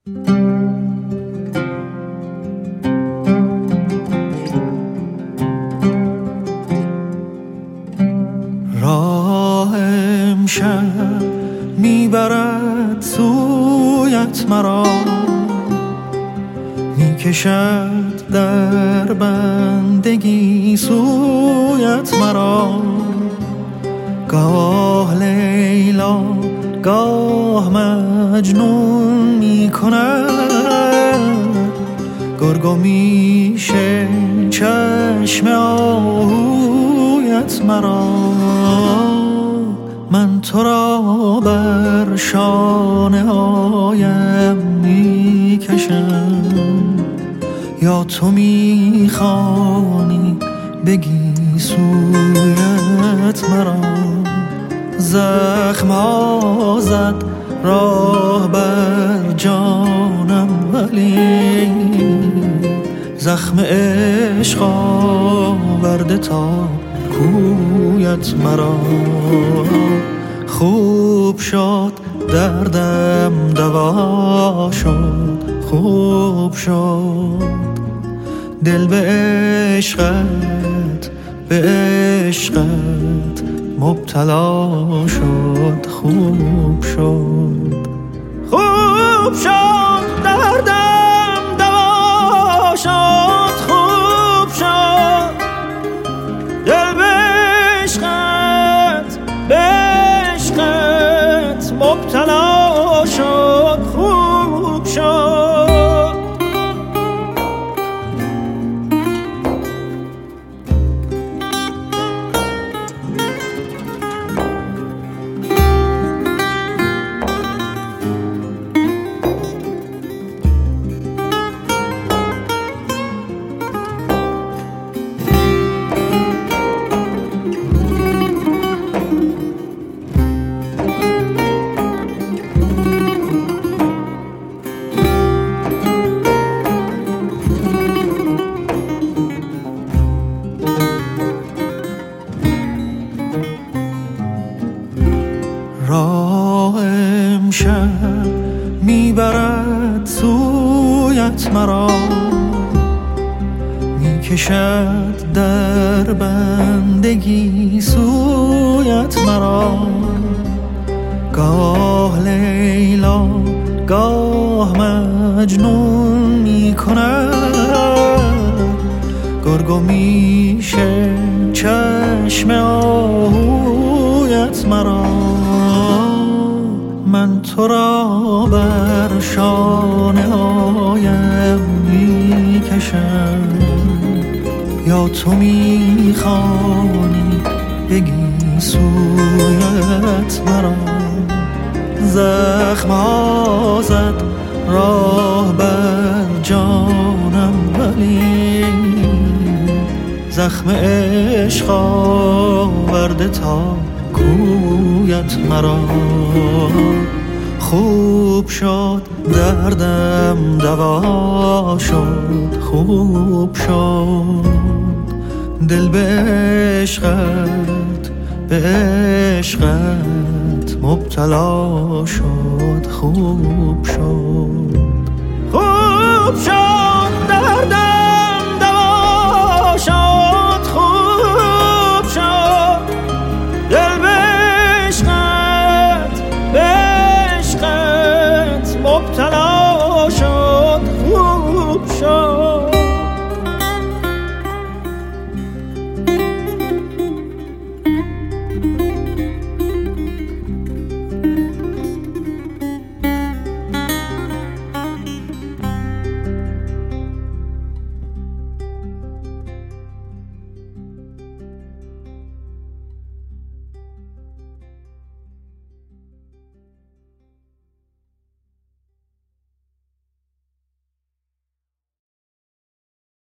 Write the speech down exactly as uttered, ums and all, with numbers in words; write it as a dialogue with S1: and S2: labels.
S1: راه امشب میبرد سویت مرا، میکشد در بندگی سویت مرا. گاه لیلا گاه مجنون میکند، گرگ میشه چشم آهویت مرا. من تو را بر شانه هایم میکشم، یا تو میخوانی بگی سویت مرا. زخم ها زد راه بر جانم، ولی زخم عشق آورده تا کویت مرا. خوب شد دردم دوا شد، خوب شد دل به عشقت به عشقت مبتلا شد. خوب شد خوب شد دردم دوا شد، خوب شد دل به عشقت به عشقت مبتلا شد. خوب شد راه امشب میبرد سویت مرا، میکشد در بندگی سویت مرا. گاه لیلا گاه مجنون میکند، گرگ میشه چشم آهویت مرا. من تو را بر شانه هایم میکشم، یا تو میخوانی بگی سویت مرا. زخم ها زد راه بر جانم، ولی زخم عشق آورده تا کویت مرا. خوب شد دردم دوا شد، خوب شد دل به عشقت به عشقت مبتلا شد. خوب شد خوب شد دردم دوا شد، خوب شد دل به عشقت به عشقت مبتلا شد. خوب شد